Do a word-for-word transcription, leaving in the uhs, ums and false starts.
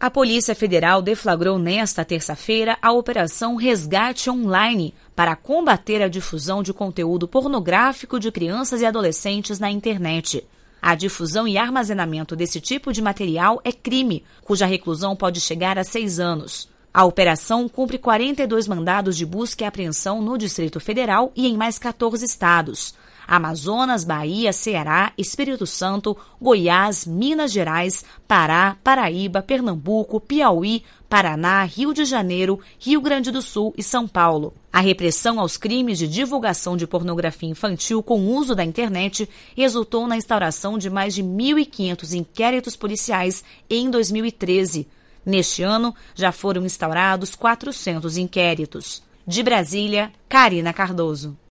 A Polícia Federal deflagrou nesta terça-feira a Operação Resgate Online para combater a difusão de conteúdo pornográfico de crianças e adolescentes na internet. A difusão e armazenamento desse tipo de material é crime, cuja reclusão pode chegar a seis anos. A operação cumpre quarenta e dois mandados de busca e apreensão no Distrito Federal e em mais quatorze estados. Amazonas, Bahia, Ceará, Espírito Santo, Goiás, Minas Gerais, Pará, Paraíba, Pernambuco, Piauí, Paraná, Rio de Janeiro, Rio Grande do Sul e São Paulo. A repressão aos crimes de divulgação de pornografia infantil com uso da internet resultou na instauração de mais de mil e quinhentos inquéritos policiais em dois mil e treze. Neste ano, já foram instaurados quatrocentos inquéritos. De Brasília, Karina Cardoso.